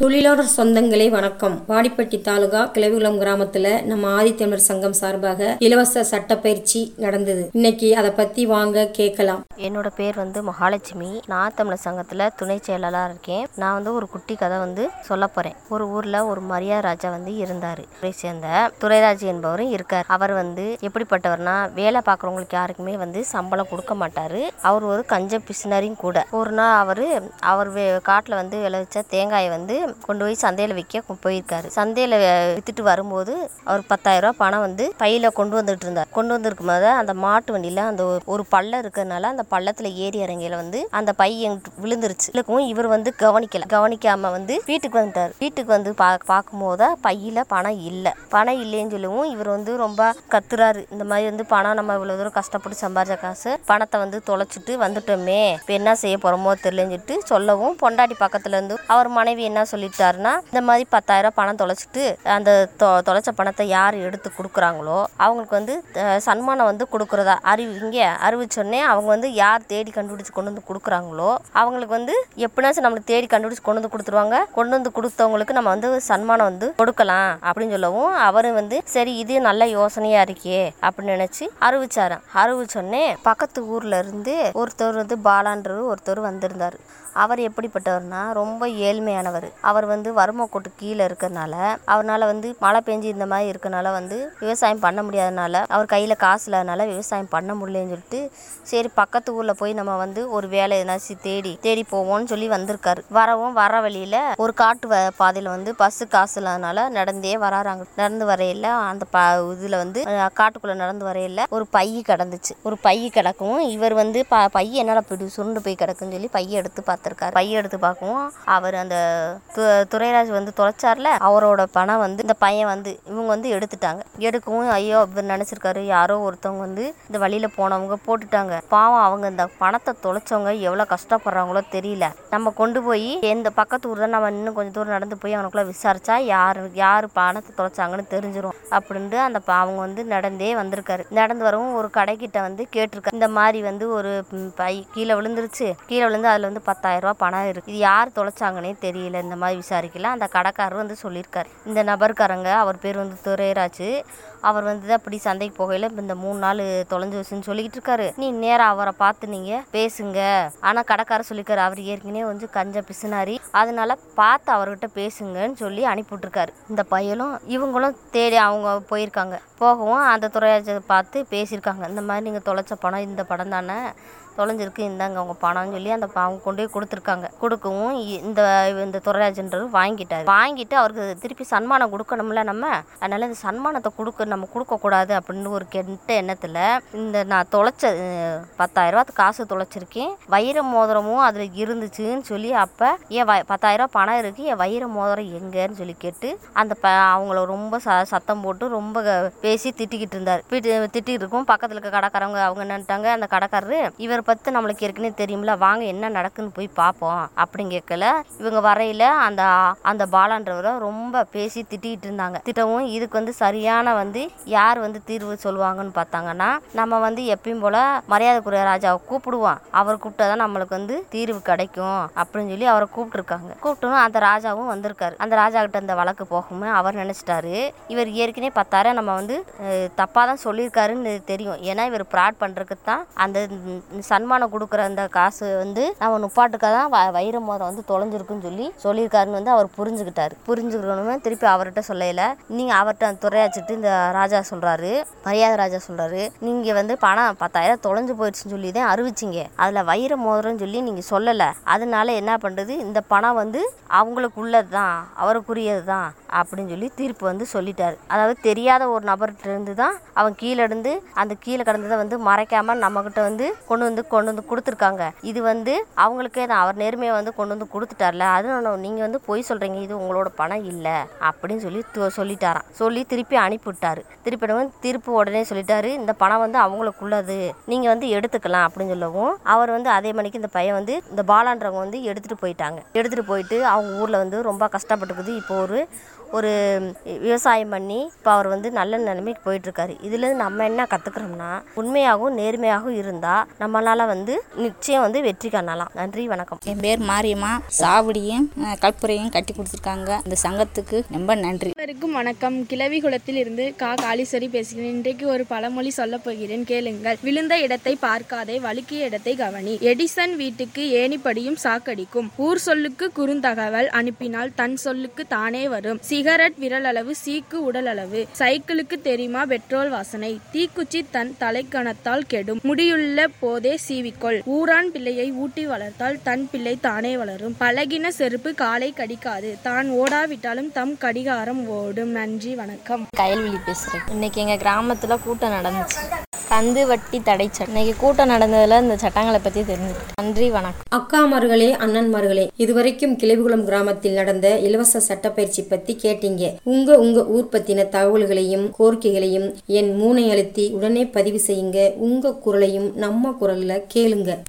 தொழிலாளர் சொந்தங்களே வணக்கம். வாடிப்பட்டி தாலுகா கிளவிகுளம் கிராமத்துல நம்ம ஆதித்தமிழர் சங்கம் சார்பாக இலவச சட்டப்பயிற்சி நடந்தது. இன்னைக்கு அதை பத்தி வாங்க கேட்கலாம். என்னோட பேர் மகாலட்சுமி. நான் தமிழர் சங்கத்துல துணை செயலாளராக இருக்கேன். நான் ஒரு குட்டி கதை சொல்ல போறேன். ஒரு ஊர்ல ஒரு மரியா ராஜா இருந்தாரு. சேர்ந்த துரைராஜ் என்பவரும் இருக்கார். அவர் எப்படிப்பட்டவர்னா, வேலை பார்க்குறவங்களுக்கு யாருக்குமே சம்பளம் கொடுக்க மாட்டாரு. அவர் ஒரு கஞ்ச பிசினரியும் கூட. ஒரு நாள் அவர் காட்டுல விளைவிச்ச தேங்காயை கொண்டு போய் சந்தையில விற்க போயிருக்காரு. சந்தையில வித்துட்டு வரும்போது அவர் 10,000 ரூபாய் பணம் பையில கொண்டு வந்துட்டு இருந்தார். கொண்டு வந்திருக்கும் போது அந்த மாட்டு வண்டியில அந்த ஒரு பள்ளம் இருக்கிறதுனால அந்த பள்ளத்துல ஏறி இறங்கியில அந்த பை விழுந்துருச்சு. இவர் கவனிக்காம வீட்டுக்கு வந்துட்டார். வீட்டுக்கு பார்க்கும் போது பையில பணம் இல்லைன்னு சொல்லவும் இவர் ரொம்ப கத்துறாரு. இந்த மாதிரி பணம் நம்ம இவ்வளவு தூரம் கஷ்டப்பட்டு சம்பாதிச்ச காசு பணத்தை தொலைச்சிட்டு வந்துட்டோமே, இப்ப என்ன செய்ய போறோமோ தெரியலன்னு சொல்லவும், பொண்டாட்டி பக்கத்துல அவர் மனைவி என்ன சொல்லிட்டாருன்னா, இந்த மாதிரி 10,000 ரூபாய் பணம் தொலைச்சிட்டு அந்த தொலைச்ச பணத்தை யார் எடுத்து கொடுக்குறாங்களோ அவங்களுக்கு சன்மானம் கொடுக்குறதா அறிவிச்சோடனே அவங்க யார் தேடி கண்டுபிடிச்சு கொண்டு கொடுக்குறாங்களோ அவங்களுக்கு எப்படினாச்சும் நம்மளுக்கு தேடி கண்டுபிடிச்சு கொண்டு கொடுத்துருவாங்க. கொண்டு கொடுத்தவங்களுக்கு நம்ம சன்மானம் கொடுக்கலாம் அப்படின்னு சொல்லவும், அவரு சரி இது நல்ல யோசனையா இருக்கே அப்படின்னு நினைச்சு அறிவிச்சோடனே பக்கத்து ஊர்ல இருந்து ஒருத்தர் பாலான்றவர் ஒருத்தர் வந்திருந்தாரு. அவர் எப்படிப்பட்டவர்னா, ரொம்ப ஏழ்மையானவர். அவர் வறுமை கோட்டு கீழே இருக்கிறதுனால, அவரால் மழை பெஞ்சு இந்த மாதிரி இருக்கனால விவசாயம் பண்ண முடியாதனால, அவர் கையில் காசு இல்லாதனால விவசாயம் பண்ண முடியலன்னு சொல்லிட்டு, சரி பக்கத்து ஊரில் போய் நம்ம ஒரு வேலை எதுனாச்சும் தேடி போவோம்னு சொல்லி வந்திருக்காரு. வர வழியில் ஒரு காட்டு பாதையில் பஸ்ஸு காசு இல்லாதனால நடந்தே வராறாங்க. நடந்து வரையில அந்த இதில் காட்டுக்குள்ளே நடந்து வரையில ஒரு பை கிடந்துச்சு. ஒரு பை கிடக்கும். இவர் பை என்னால் போயிட்டு சுருண்டு போய் கிடக்குன்னு சொல்லி பையை எடுத்து பார்த்துருக்காரு. பையை எடுத்து பார்க்கவும், அவர் அந்த துரைராஜ் தொலைச்சார்ல, அவரோட பணம் இந்த பையன் இவங்க எடுத்துட்டாங்க. எடுக்கவும் ஐயோ இவர் நினைச்சிருக்காரு, யாரோ ஒருத்தவங்க இந்த வழியில போனவங்க போட்டுட்டாங்க. பாவம், அவங்க இந்த பணத்தை தொலைச்சவங்க எவ்வளவு கஷ்டப்படுறாங்களோ தெரியல. நம்ம கொண்டு போய் எந்த பக்கத்து ஊர் தான், நம்ம இன்னும் கொஞ்சம் தூரம் நடந்து போய் அவனுக்குள்ள விசாரிச்சா யாரு பணத்தை தொலைச்சாங்கன்னு தெரிஞ்சிடும் அப்படின்ட்டு அந்த அவங்க நடந்தே வந்திருக்காரு. நடந்து வரவும் ஒரு கடைக்கிட்ட கேட்டிருக்காரு, இந்த மாதிரி ஒரு பை கீழே விழுந்துருச்சு. கீழே விழுந்து அதுல 10,000 ரூபாய் பணம் இருக்கு, இது யார் தொலைச்சாங்கன்னே தெரியல, இந்த மாதிரி விசாரிக்கலாம். அந்த கடைக்காரர் சொல்லியிருக்காரு. இந்த நபர்காரங்க, அவர் பேர் துரைராஜ். அவர் அப்படி சந்தைக்கு போகையில இந்த 3 நாள் தொலைஞ்சு வச்சுன்னு சொல்லிக்கிட்டு இருக்காரு. நீ நேரம் அவரை பார்த்து நீங்க பேசுங்க. ஆனா கடைக்காரர் சொல்லியிருக்காரு, அவர் ஏற்கனவே கஞ்ச பிசுனாரி, அதனால பார்த்து அவர்கிட்ட பேசுங்கன்னு சொல்லி அனுப்பிவிட்டுருக்காரு. இந்த பையலும் இவங்களும் தேடி அவங்க போயிருக்காங்க. போகவும் அந்த துறையாச்சை பார்த்து பேசியிருக்காங்க. இந்த மாதிரி நீங்கள் தொலைச்ச பணம் இந்த படம் தானே தொலைஞ்சிருக்கு, இந்தாங்க அவங்க பணம்னு சொல்லி அந்த அவங்க கொண்டு போய் கொடுத்துருக்காங்க. கொடுக்கவும் இந்த துரைராஜன்றவர் வாங்கிட்டு அவருக்கு திருப்பி சன்மானம் கொடுக்கணும்ல நம்ம, அதனால இந்த சன்மானத்தை நம்ம கொடுக்கக்கூடாது அப்படின்னு ஒரு கெட்ட எண்ணத்தில் நான் தொலைச்ச 10,000 ரூபாய் காசு தொலைச்சிருக்கேன், வைர மோதிரமும் அதில் இருந்துச்சுன்னு சொல்லி, அப்போ ஏன் 10,000 ரூபாய் பணம் இருக்கு, என் வைர மோதிரம் எங்கன்னு சொல்லி கேட்டு அந்த அவங்கள ரொம்ப சத்தம் போட்டு ரொம்ப பேசி திட்டிக்கிட்டு இருந்தார். திட்டிகிட்டு இருக்கும். பக்கத்தில் இருக்க கடைக்காரங்க அவங்க என்னட்டாங்க, அந்த கடைக்காரரு இவர் பற்றி நம்மளுக்கு ஏற்கனவே தெரியும்ல, வாங்க என்ன நடக்குன்னு போய் பார்ப்போம் அப்படின்னு கேட்கல. இவங்க வரையில அந்த பாலான்றவரை ரொம்ப பேசி திட்டிகிட்டு இருந்தாங்க. திட்டவும் இதுக்கு சரியான யார் தீர்வு சொல்லுவாங்கன்னு பார்த்தாங்கன்னா, நம்ம எப்பயும் போல மரியாதைக்குரிய ராஜாவை கூப்பிடுவோம், அவர் கூப்பிட்டாதான் நம்மளுக்கு தீர்வு கிடைக்கும் அப்படின்னு சொல்லி அவரை கூப்பிட்டுருக்காங்க. கூப்பிட்டோம். அந்த ராஜாவும் வந்திருக்காரு. அந்த ராஜா கிட்ட இந்த வழக்கு போகுமே அவர் நினைச்சிட்டாரு, இவர் ஏற்கனவே 10,000 நம்ம தப்பா தான் சொல்லியிருக்காருன்னு தெரியும். ஏன்னா இவர் ஃப்ராட் பண்றதுக்கு தான் அந்த சன்மானம் கொடுக்குற அந்த காசு நம்ம நுப்பாட்டுக்காக தான் வைர மோதிரம் தொலைஞ்சிருக்குன்னு சொல்லியிருக்காருன்னு அவர் புரிஞ்சுக்கிட்டோமே. திருப்பி அவர்கிட்ட சொல்லல, நீங்க அவர்கிட்ட துறையாச்சிட்டு இந்த ராஜா சொல்றாரு, மரியாதை ராஜா சொல்றாரு, நீங்க பணம் 10,000 தொலைஞ்சு போயிடுச்சுன்னு சொல்லி தான் அறிவிச்சிங்க, அதுல வைர மோதிரம்னு சொல்லி நீங்க சொல்லல, அதனால என்ன பண்றது, இந்த பணம் அவங்களுக்கு உள்ளதுதான், அவருக்குரியது தான் அப்படின்னு சொல்லி தீர்ப்பு சொல்லிட்டாரு. அதாவது தெரியாத ஒரு நபர்கிட்ட இருந்து தான் அவன் கீழே இருந்து அந்த கீழே கிடந்ததை மறைக்காம நம்ம கிட்ட கொண்டு வந்து கொடுத்துருக்காங்க. இது அவங்களுக்கே தான், அவர் நேர்மையை கொண்டு கொடுத்துட்டார்ல, அது நீங்க பொய் சொல்றீங்க, இது உங்களோட பணம் இல்ல அப்படின்னு சொல்லிட்டாராம். சொல்லி திருப்பி அனுப்பிவிட்டாரு. திருப்பி உடனே சொல்லிட்டாரு, இந்த பணம் அவங்களுக்குள்ளது, நீங்க எடுத்துக்கலாம் அப்படின்னு சொல்லவும், அவர் அதே மணிக்கு இந்த பையன் இந்த பாலான்றவங்க எடுத்துட்டு போயிட்டாங்க. எடுத்துட்டு போயிட்டு அவங்க ஊர்ல ரொம்ப கஷ்டப்பட்டுக்குது. இப்போ ஒரு விவசாயம் பண்ணி இப்போ அவர் வந்து நல்ல நிலைமைக்கு போயிட்டுருக்காரு. இதுலேருந்து நம்ம என்ன கற்றுக்குறோம்னா, உண்மையாகவும் நேர்மையாகவும் இருந்தால் நம்மளால் வந்து நிச்சயம் வந்து வெற்றி காணலாம். நன்றி, வணக்கம். என் பேர் மாரியம்மா. சாவடியும் கல்புரையும் கட்டி கொடுத்துருக்காங்க. இந்த சங்கத்துக்கு ரொம்ப நன்றி. அனைவருக்கும் வணக்கம். கிளவிகுளத்தில் இருந்து காளீஸ்வரி பேசுகிறேன். இன்றைக்கு ஒரு பழமொழி சொல்ல போகிறேன், கேளுங்கள். விழுந்த இடத்தை பார்க்காதே, வழுக்கிய இடத்தை கவனி. எடிசன் வீட்டுக்கு ஏணிப்படியும் சாக்கடிக்கும். ஊர் சொல்லுக்கு குறுந்தகவல் அனுப்பினால் தன் சொல்லுக்கு தானே வரும். சிகரெட் விரலளவு, சீக்கு உடலளவு. சைக்கிளுக்கு தெரியுமா பெட்ரோல் வாசனை? தீக்குச்சி தன் தலைக்கணத்தால் கெடும். முடியுள்ள போதே சீவிக்கொள். ஊரான் பிள்ளையை ஊட்டி வளர்த்தால் தன் பிள்ளை தானே வளரும். பழகின செருப்பு காலை கடிக்காது, தான் ஓடாவிட்டாலும் தம் கடிகாரம் ஓடும். நன்றி, வணக்கம். கயல்விழி பேசுகிறேன். இன்னைக்கு எங்கள் கிராமத்தில் கூட்டம் நடந்துச்சு. கந்து வட்டி தடை சட்டம். இன்னைக்கு கூட்டம் நடந்ததில் இந்த சட்டங்களை பற்றி தெரிஞ்சுக்கிட்டேன். நன்றி, வணக்கம். அக்காமார்களே, அண்ணன்மார்களே, இதுவரைக்கும் கிளவிகுளம் கிராமத்தில் நடந்த இலவச சட்டப்பயிற்சி பத்தி கேட்டீங்க. உங்க ஊர் பத்தின தகவல்களையும் கோரிக்கைகளையும் என் 3 அழுத்தி உடனே பதிவு செய்யுங்க. உங்க குரலையும் நம்ம குரல்ல கேளுங்க.